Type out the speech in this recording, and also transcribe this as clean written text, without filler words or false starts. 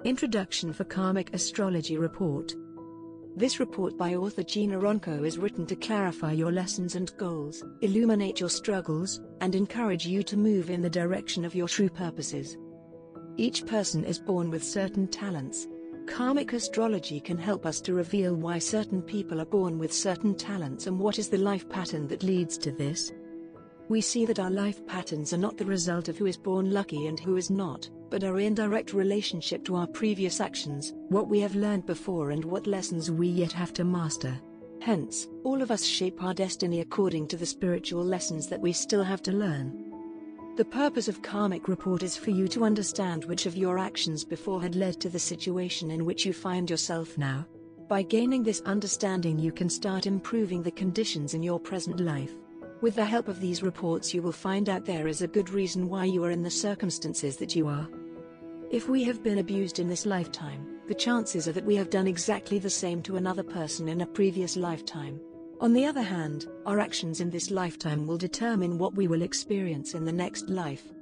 Introduction for Karmic Astrology Report. This report by author Gina Ronco is written to clarify your lessons and goals, illuminate your struggles, and encourage you to move in the direction of your true purposes. Each person is born with certain talents. Karmic astrology can help us to reveal why certain people are born with certain talents and what is the life pattern that leads to this. We see that our life patterns are not the result of who is born lucky and who is not, but are in direct relationship to our previous actions, what we have learned before and what lessons we yet have to master. Hence, all of us shape our destiny according to the spiritual lessons that we still have to learn. The purpose of Karmic Report is for you to understand which of your actions before had led to the situation in which you find yourself now. By gaining this understanding, you can start improving the conditions in your present life. With the help of these reports, you will find out there is a good reason why you are in the circumstances that you are. If we have been abused in this lifetime, the chances are that we have done exactly the same to another person in a previous lifetime. On the other hand, our actions in this lifetime will determine what we will experience in the next life.